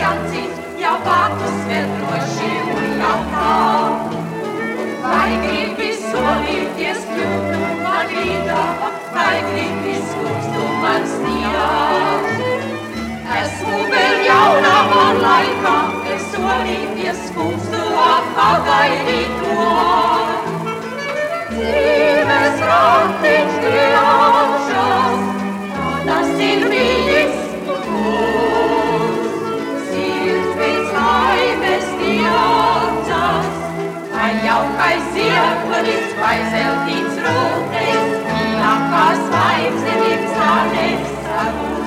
Jancīts, jau vārtus vēl droši un jau nav. Vai gribi solīties kļūt man rītā, vai gribi skūpstu man sniegt? Esmu vēl jaunā man laikā, es solīties skūpstu pagaidīt to. Dzīves ratiņš griežas, tas ir bijis mūs. Sirds pēc laimes tiecas, vai jaukais ziepulis, vai zeltīts rūtnes, kā zvaigzne viens tālēs savus.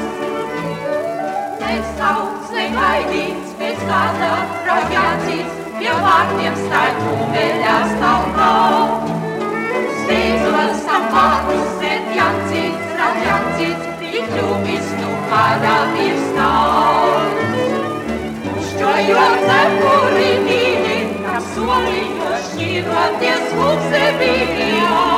Nesauc, negaidīts, pēc kāda raģācīts, pie vārtiem stāļu vēļās talkā. Steidzos tam vārtus, bet Jancīts, raģācīts, tik ļūpis tu kādā virs tauts. Šķojot cepuri mīļi, kā solījos šķīroties mūsu zebīļā.